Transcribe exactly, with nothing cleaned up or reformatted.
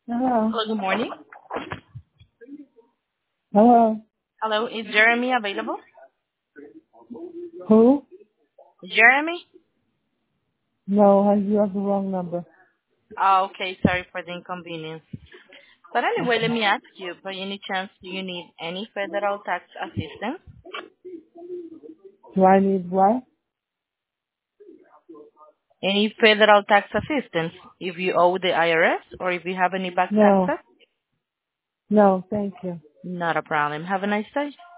Hello. Hello, good morning. Hello. Hello, is Jeremy available? Who? Jeremy? No, honey, you have the wrong number. Oh, okay, sorry for the inconvenience. But anyway, let Okay. me ask you, by any chance, do you need any federal tax assistance? Do I need what? Any federal tax assistance if you owe the I R S or if you have any back No. taxes? No, thank you. Not a problem. Have a nice day.